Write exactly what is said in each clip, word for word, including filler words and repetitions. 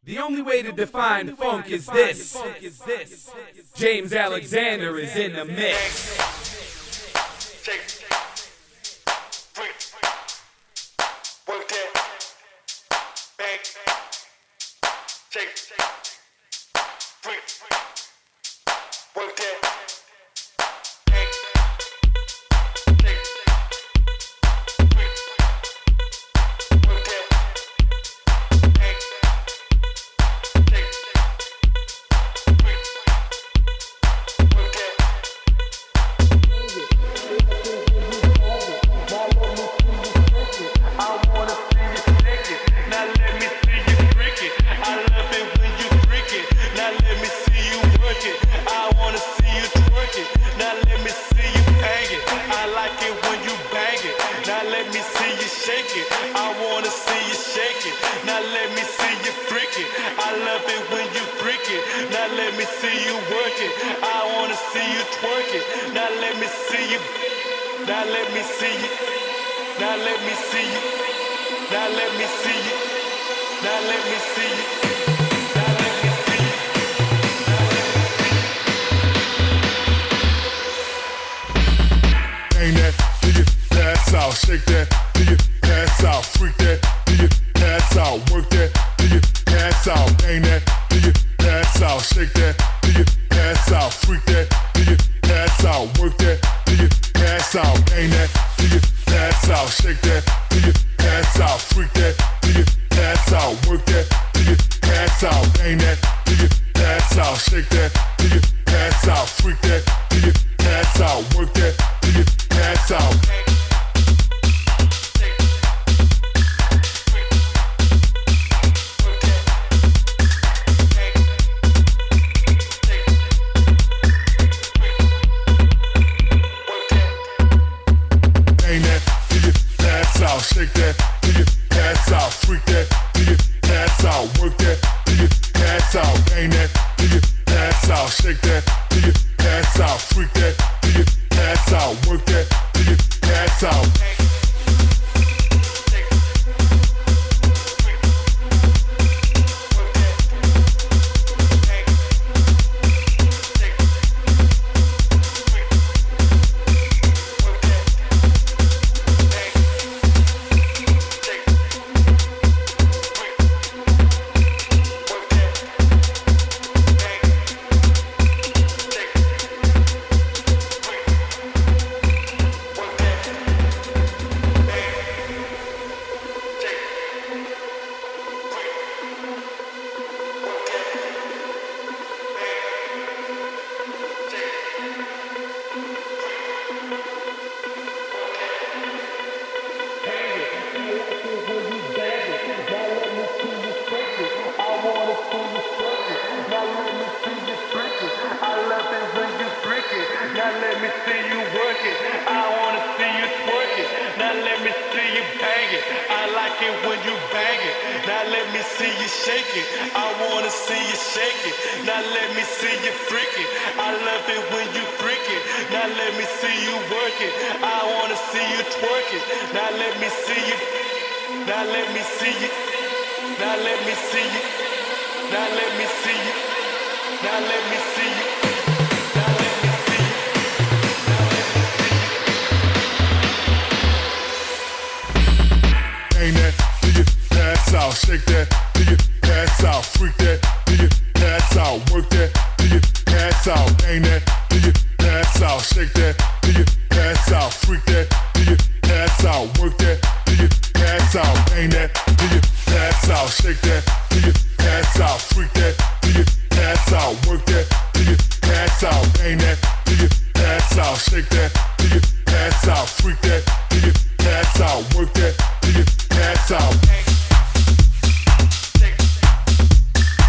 The only way to define funk is this. James Alexander is in the mix. Work that. Bang. Shake. Freak. Work that. Bang. Shake. Freak. Work that. Bang. Shake. Freak. Work that. I wanna see you shake it. Now let me see you freak it. I love it when you freak it. Now let me see you work it. I wanna see you twerk it. Now let me see you bang it. I like it when you bang it. Now let me see you shake it. I wanna see you shake it. Now let me see you freak it. I love it when you freak it. Now let me see you work it. I wanna see you twerk it. Now let me see you. Now let me see you. Now let me see you. Now let me see you. Now let me see you. Now let me see you. Now let me see you. Bang that, do you pass out? Shake that, do you pass out? Freak that, do you pass out? Work that, do you pass out? Bang that, do you pass out? Shake that, do you pass out? Freak that, do you pass out? Work that, do you pass out? Bang that, do you pass out? Shake that, do you pass out? Freak that, do you pass out? Work that, do you pass out? Bang that, do you pass out? Shake that, do you pass out? Freak that, do you pass out? Work that, do you pass out? Shake that, do you pass out? Freak that, do you pass out? Work that, do you pass out? Bang that, do you pass out? Shake that, do you pass out? Freak that, do you pass out? Work that, do you pass out? Shake that, do you pass out? Freak that, do you pass out? Work that, do you pass out? Bang that, do you pass out? Shake that, do you pass out? Freak that, do you pass out? Work that, do you pass out? Bang that, do you pass out? Shake that, do you pass out? Freak that, do you pass out? Work that, do you pass out? Bang that, do you pass out? Shake that, do you pass out? Freak that, do you pass out? Work that, do you pass out?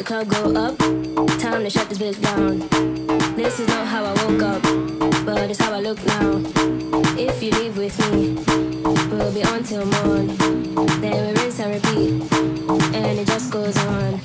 the club go up. Time to shut this bitch down. This is not how I woke up, but it's how I look now. If you leave with me, we'll be on till morn. Then we rinse and repeat, and it just goes on.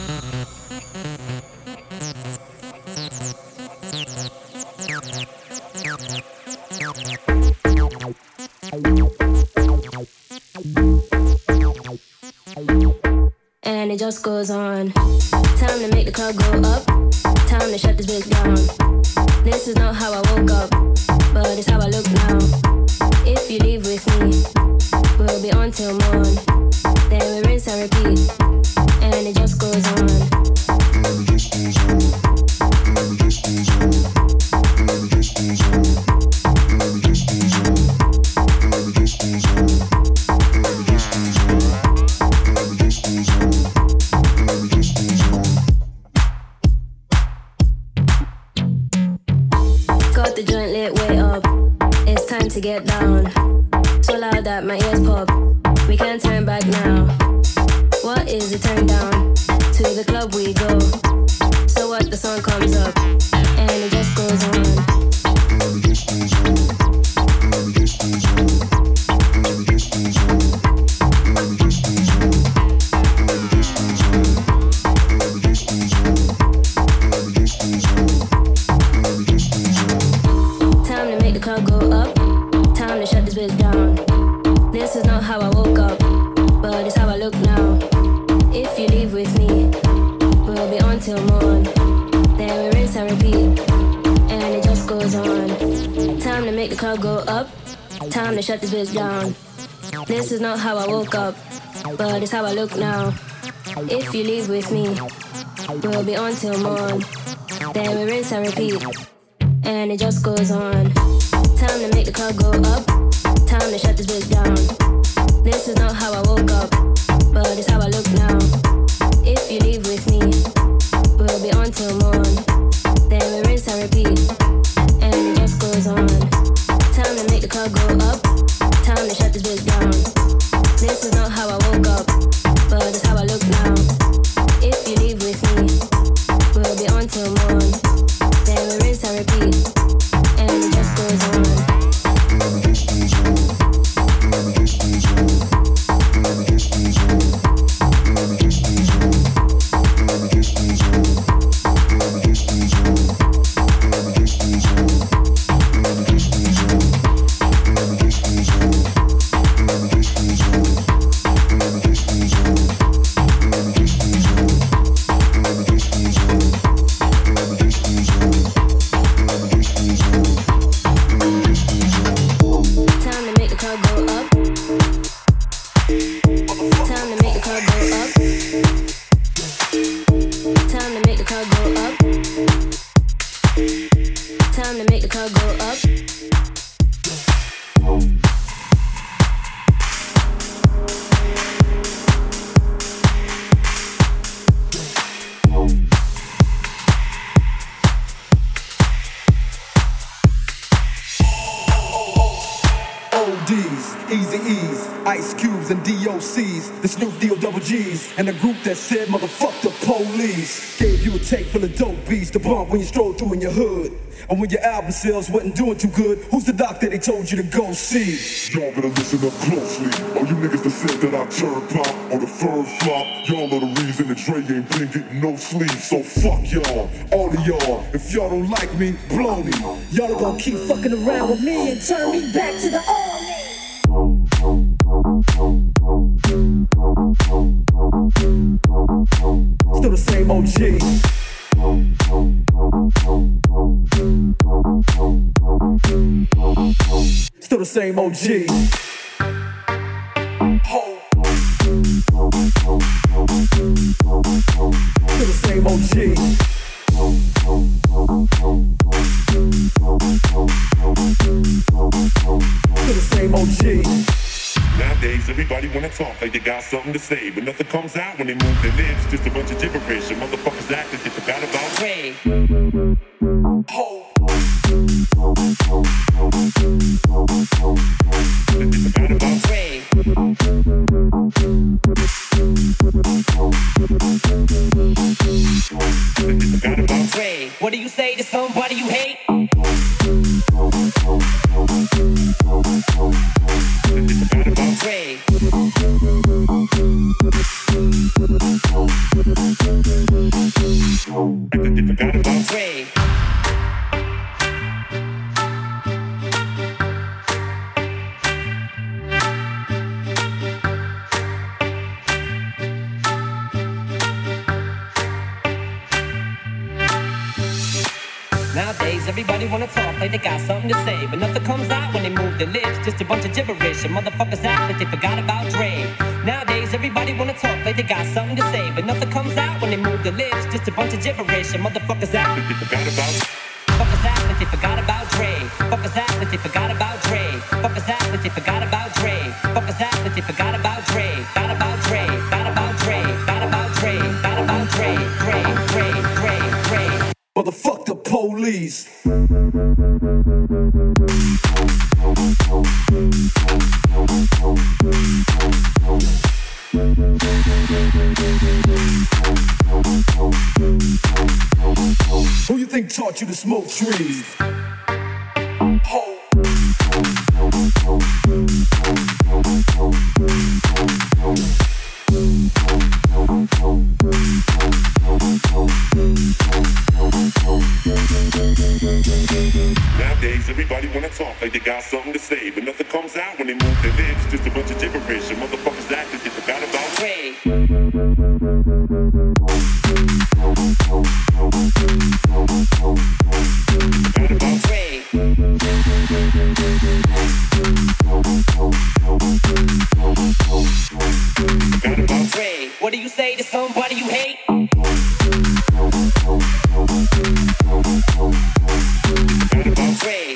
And it just goes on. Time to make the club go up. Time to shut this bitch down. This is not how I woke up, but it's how I look now. If you leave with me, we'll be on till morn. Then we rinse and repeat, and it just goes on. And it just goes on. And it just goes on. And it just goes on. And it just goes on. And it just goes on. And it just goes on. And it just goes on. And it just goes on. Got the joint lit way up. It's time to get down. So loud that my ears pop. We can't turn back now. What is it? Turn down. To the club we go. So what? The song comes up, and it just goes on. And it just goes on. And it just goes on. And it just goes on. And it just goes on. And it just goes on. And it just goes on. And it just goes on. And it just goes on. Time to make the club go up. Time to shut this bitch down. This is not how I woke up, but it's how I look now. If you leave with me, we'll be on till morn. Then we rinse and repeat, and it just goes on. Time to make the club go up. Time to shut this bitch down. This is not how I woke up, but it's how I look now. If you leave with me, we'll be on till morn. Then we rinse and repeat, and it just goes on. Time to make the club go up. Time to shut this bitch down. This is not how I woke up, but it's how I look now. If you leave with me, we'll be on till morn. Then we rinse and repeat, and it just goes on. Time to make the club go up. Time to shut this bitch down. This is not how I woke up, but it's how I look now. If you leave with me, we'll be on till morn. Then we rinse and repeat, and it just goes on. And it just goes on. And it just goes on. And it just goes on. And it just goes on. And it just goes on. And it just goes on. And it just goes on. And it just goes on. And it just goes on. And it just goes on. And it just goes on. And it just goes on. And it just goes on. And it just goes on. And it just goes on. Time to make the club go up. Time to make the club go up. Time to make the club go up. Time to make the club go up. O Ds, Easy E's, Ice Cubes and D O C's, the Snoop D O double G's, and the group that said motherfuck the police. Gave you a take full of dope beats to bump when you stroll through in your hood. And when your album sales wasn't doing too good, who's the doc that they told you to go see? Y'all better listen up closely. All you niggas that said that I turn pop on the first flop, y'all are the reason that Dre ain't been getting no sleep. So fuck y'all, all of y'all. If y'all don't like me, blow me. Y'all are gonna keep fucking around with me and turn me back to the army. Still the same O G. Still the same O G. Still the same O G. Still the same O G. Nowadays, everybody wanna talk like they got something to say, but nothing comes out when they move their lips. Just a bunch of gibberish, and motherfuckers act like they forgot about Dre. Ho. Like they forgot about Dre. What do you say to somebody you hate? Dre. Dre. Nowadays, everybody wanna talk like they got something to say, but nothing comes out when they move their lips. Just a bunch of gibberish, and motherfuckers act like they forgot about Dre. Nowadays, everybody wanna talk like they got something to say, but nothing comes out when they move their lips. Just a bunch of gibberish, and motherfuckers act like they forgot about. Fuckers act like they forgot about Dre. Fuckers act like they forgot about Dre. Fuckers act like they forgot about Dre. Fuckers act like they forgot about Dre. Got about Dre. Got about Dre. Got about Dre. Got about Dre. Dre. Dre. Dre. Dre. Motherfuck the police. Who you think taught you to smoke trees? Ho. Nowadays, everybody wanna talk like they got something to say, but nothing comes out when they move their lips. Just a bunch of gibberish, and motherfuckers act like they forgot about Dre. Forgot about Dre. Forgot about Dre. What do you say to somebody you hate? Forgot about Dre.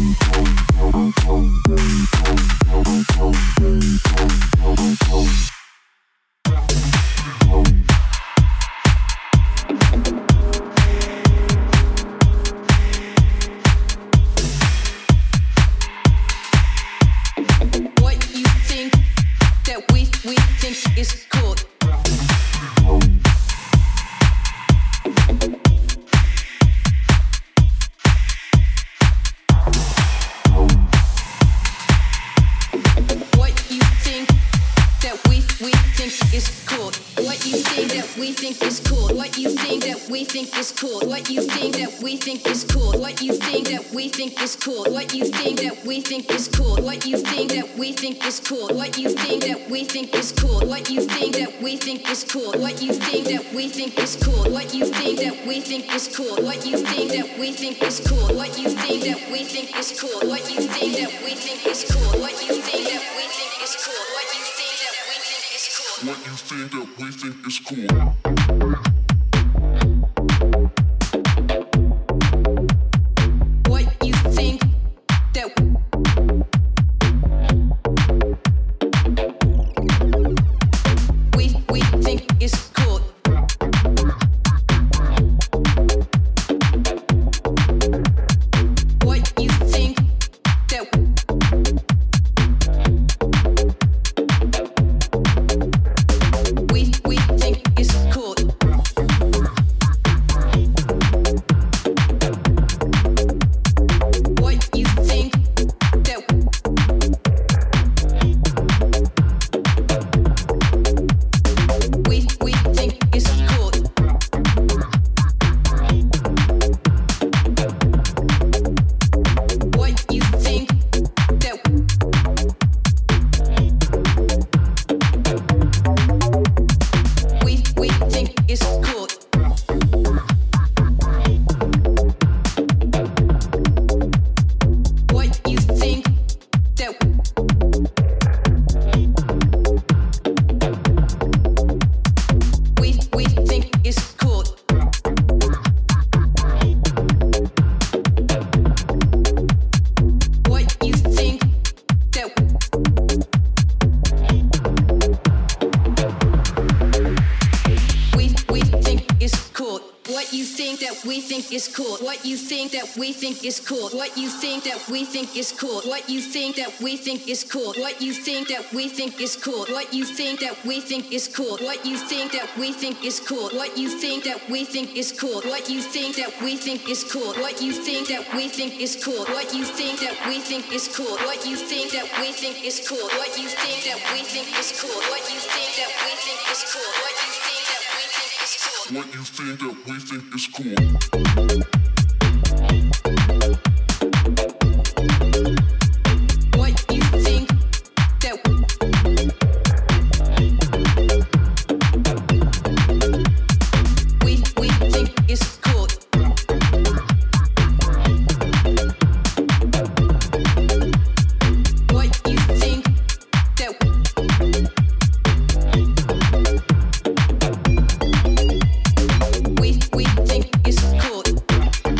What you think that we we think is cool? What you think that we we think is cool? What you think that we think is cool? What you think that we think is cool? What you think that we think is cool? What you think that we think is cool? What you think that we think is cool? What you think that we think is cool? What you think that we think is cool? What you think that we think is cool? What you think that we think is cool? What you think that we think is cool? What you think that we think is cool? What you think that we think is cool? What you think that we think is cool? What you think that we think is cool? What you think that we think is cool? What you think that we think is cool? What you think that we we think is cool? What you think that we we think is cool? What you think that we think is cool. What you think that we think is cool. What you think that we think is cool. What you think that we think is cool. What you think that we think is cool. What you think that we think is cool. What you think that we think is cool. What you think that we think is cool. What you think that we think is cool. What you think that we think is cool. What you think that we think is cool. What you think that we think is cool. What you think that we think is cool. What you think that we think is cool. What you think that we think is cool. What you think that we think is cool. What you think that we we think is cool. What you think that we we think is cool.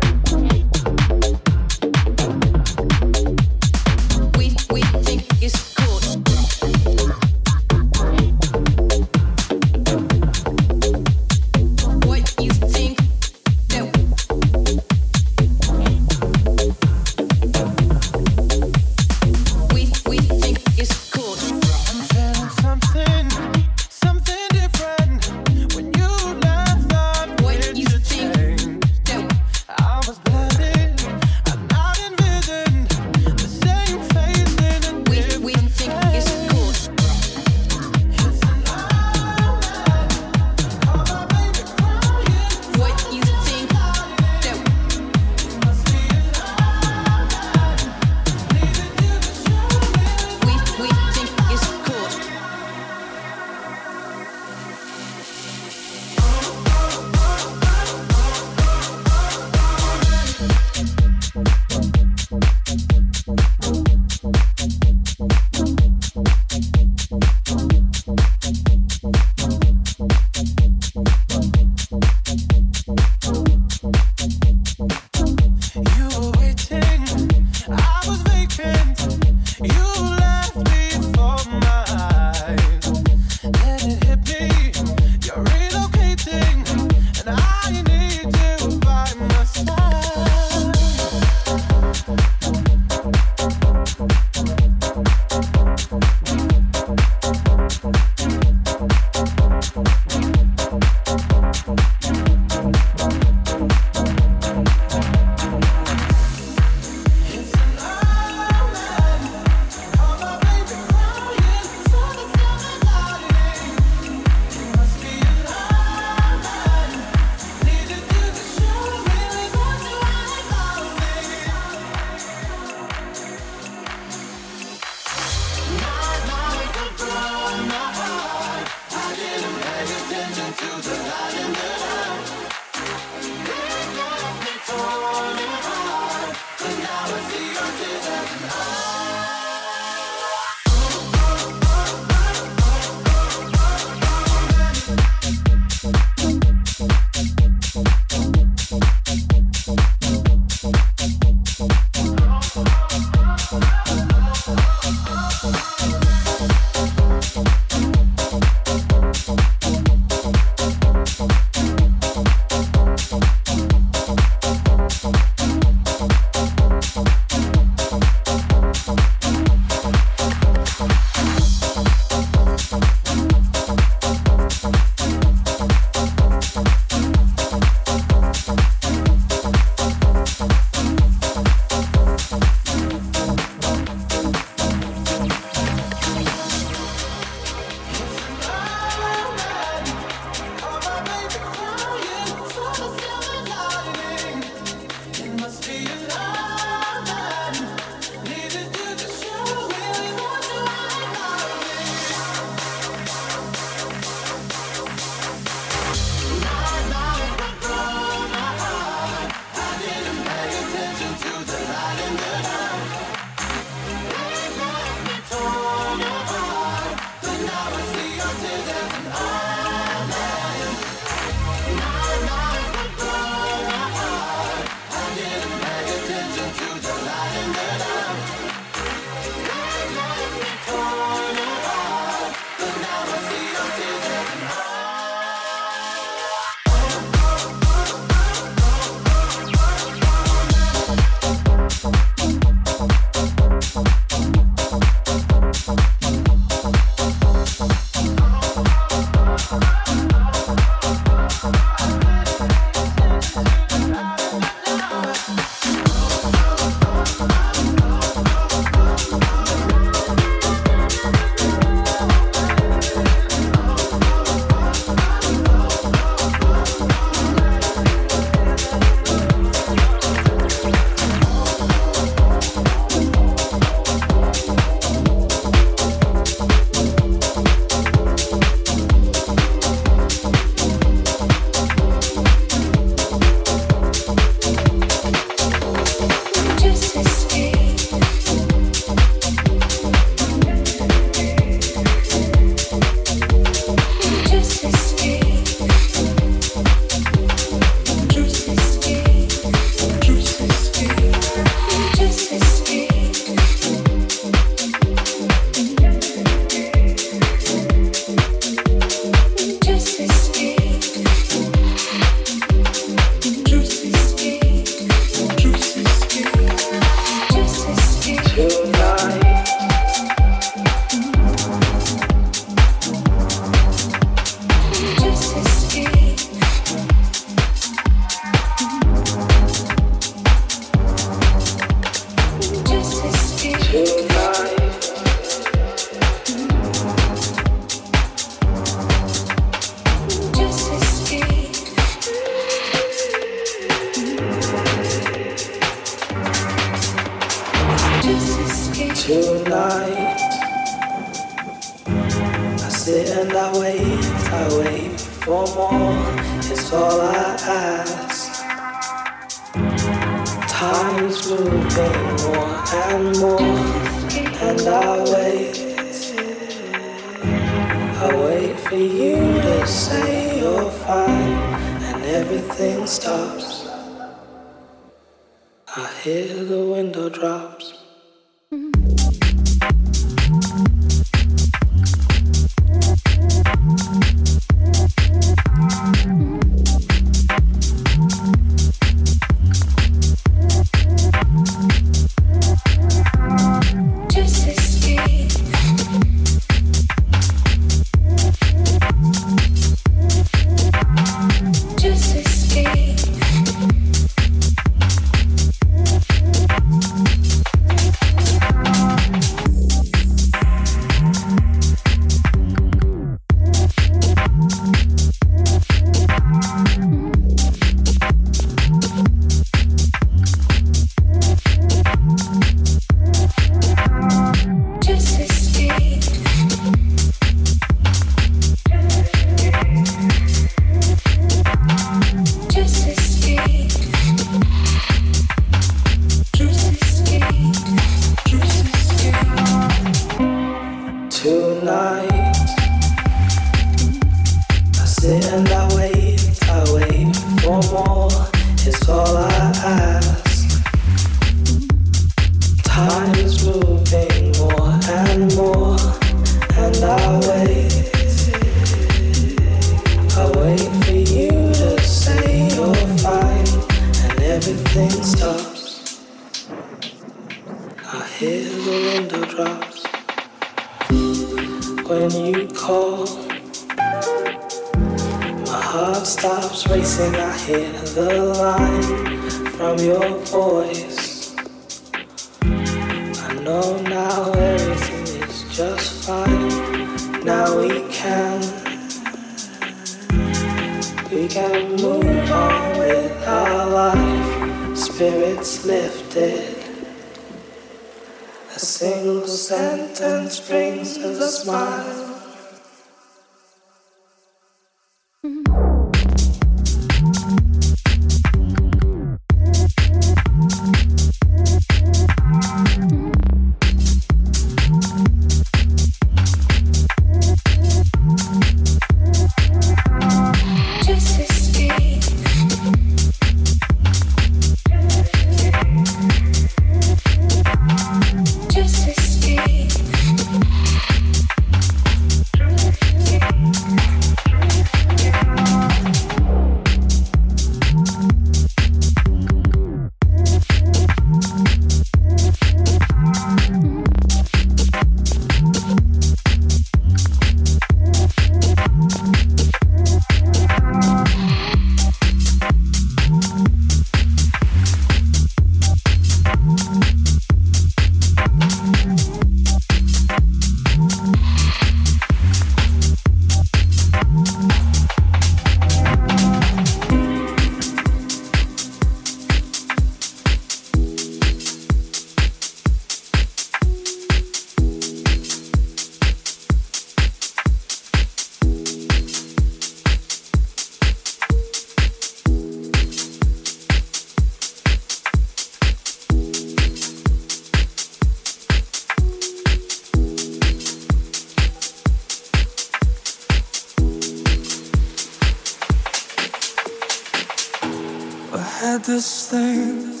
This thing to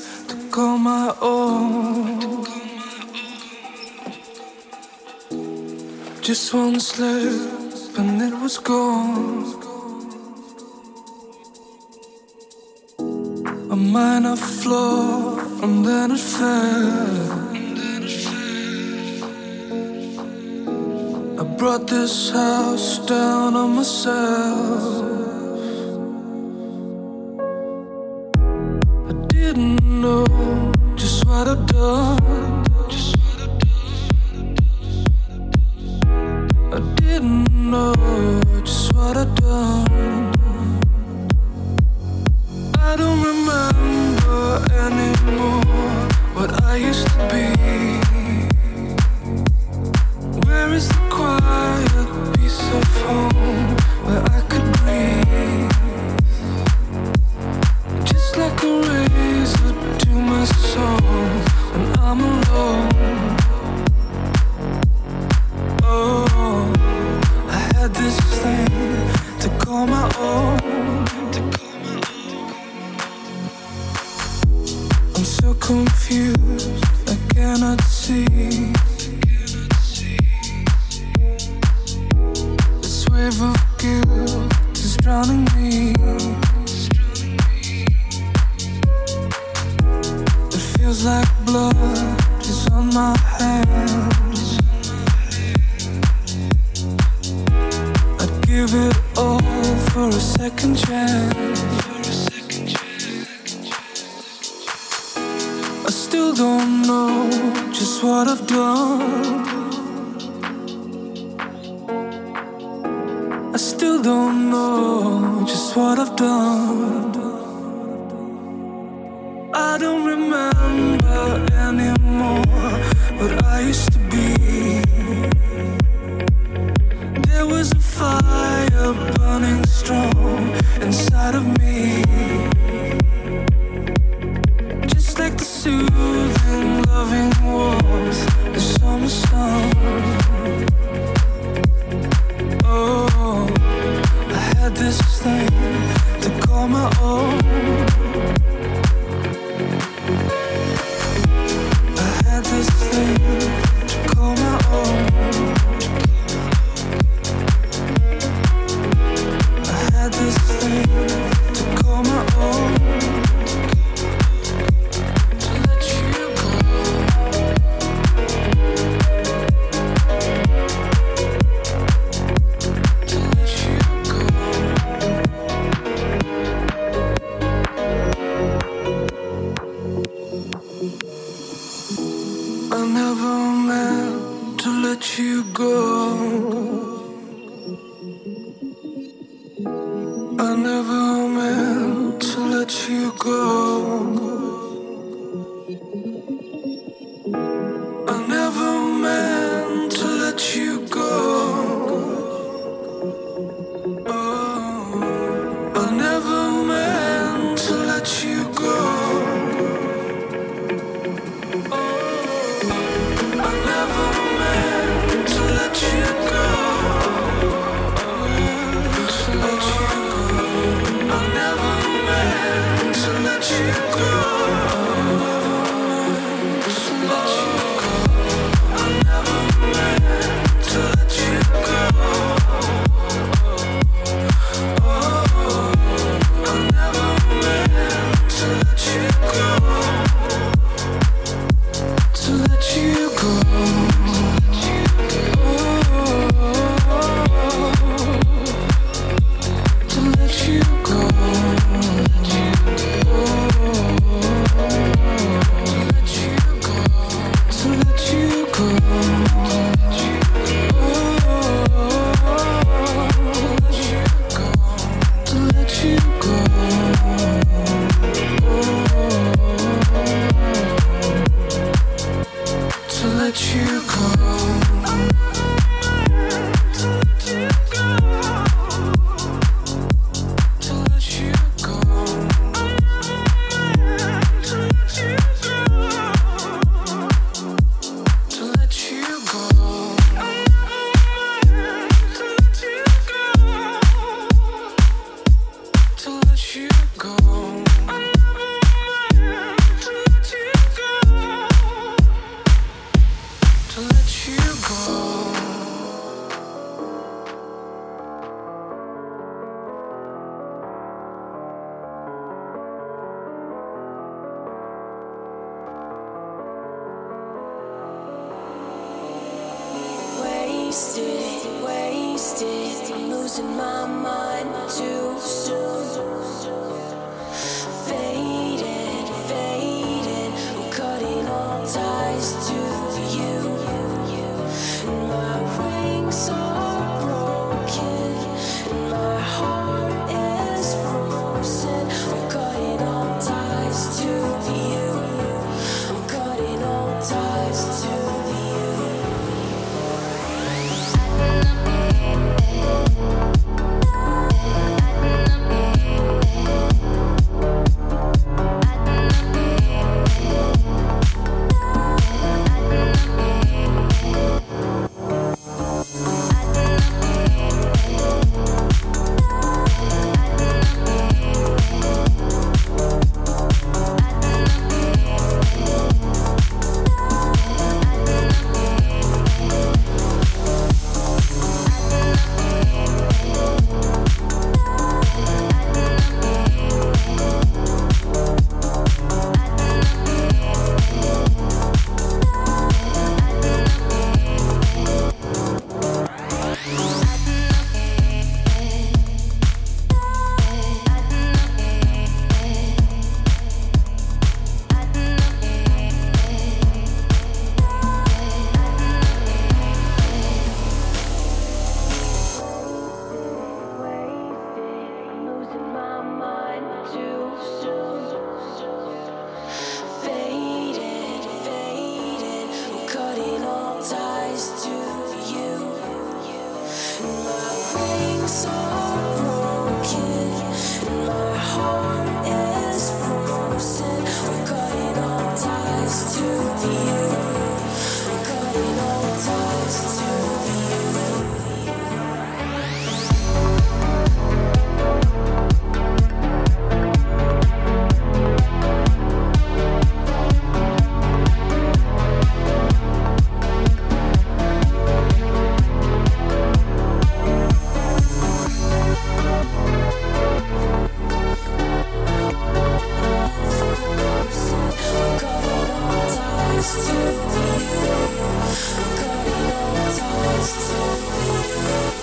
call my own. Just one slip and it was gone. A minor flaw and then it fell. I brought this house down on myself. I didn't know just what I'd done. I didn't know just what I'd done. I don't remember anymore what I used to be. Where is the quiet piece of home where I could breathe? Just like a razor to my soul when I'm alone. Oh, I had this thing to call my own. I'm so confused, I cannot see. This wave of guilt is drowning me. It feels like blood is on my hands. I'd give it all for a second chance. I still don't know just what I've done. I still don't know just what I've done. I don't remember anymore what I used to be. There was a fire burning strong inside of me. Just like the soothing, loving warmth of summer sun. Oh, I had this thing to call my own. I had this thing to call my own. I had this thing to call my own. You go. I never meant to let you go. I never meant to let you go. Oh, I never meant to let you go. Oh, I never meant to let you go. To let you go. I never meant to let you go. To let you go. I never meant to let you go. Oh, I never meant to let you go. To let you go. To let you go. to let you go. Wasted, wasted, I'm losing my mind too soon. Faded, faded, I'm cutting all ties to you. And my wings are broken, and my heart is frozen. I'm cutting all ties to you. I'm cutting all ties to you. To you, I'm cutting all ties to you.